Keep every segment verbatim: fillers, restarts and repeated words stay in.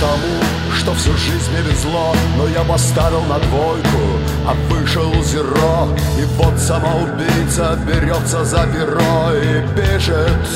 тому, что всю жизнь мне везло, но я поставил на двойку, а вышел зеро. И вот самоубийца берется за перо и пишет.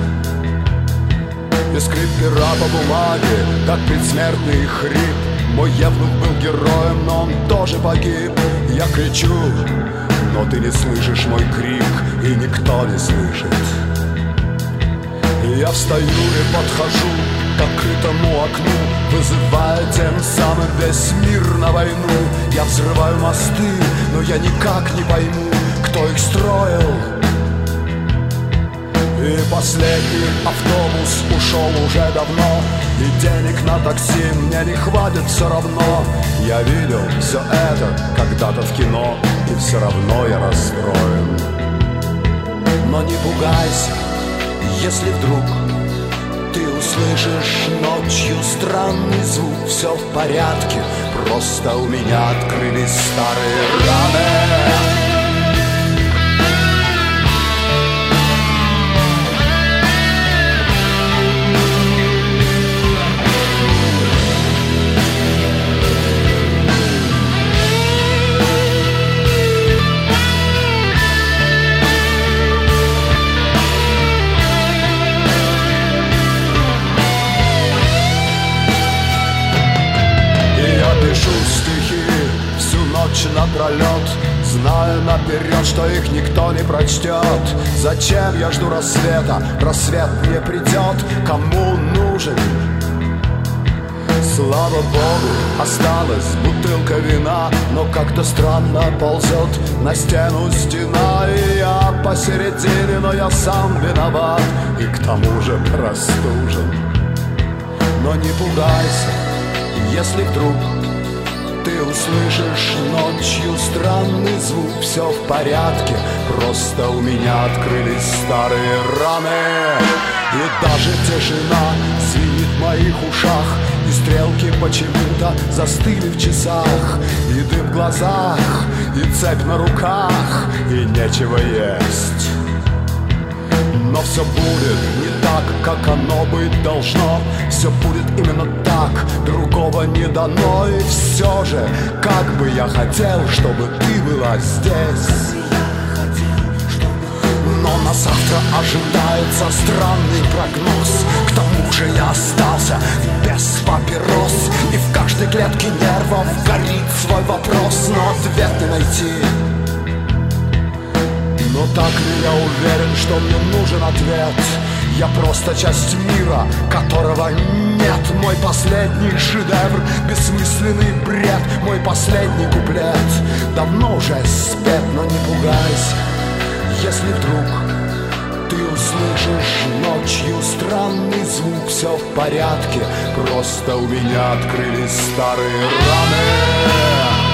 И скрип пера по бумаге, как предсмертный хрип. Мой евнух был героем, но он тоже погиб. Я кричу, но ты не слышишь мой крик, и никто не слышит. И я встаю и подхожу к открытому окну, вызывая тем самым весь мир на войну. Я взрываю мосты, но я никак не пойму, кто их строил. И последний автобус ушел уже давно, и денег на такси мне не хватит все равно. Я видел все это когда-то в кино, и все равно я расстроен. Но не пугайся, если вдруг ты услышишь ночью странный звук, все в порядке, просто у меня открылись старые раны. Пишу стихи всю ночь напролет, зная наперед, что их никто не прочтет. Зачем я жду рассвета? Рассвет не придет. Кому нужен? Слава Богу, осталась бутылка вина, но как-то странно ползет на стену стена. И я посередине, но я сам виноват, и к тому же простужен. Но не пугайся, если вдруг ты услышишь ночью странный звук, все в порядке, просто у меня открылись старые раны. И даже тишина звенит в моих ушах, и стрелки почему-то застыли в часах, и дым в глазах, и цепь на руках, и нечего есть. Но все будет не так, как оно быть должно. Все будет именно так, другого не дано. И все же, как бы я хотел, чтобы ты была здесь. Но на завтра ожидается странный прогноз. К тому же я остался без папирос, и в каждой клетке нервов горит свой вопрос, но ответ не найти. Но так ли я уверен, что мне нужен ответ? Я просто часть мира, которого нет. Мой последний шедевр, бессмысленный бред, мой последний куплет давно уже спет. Но не пугайся, если вдруг ты услышишь ночью странный звук, все в порядке, просто у меня открылись старые раны.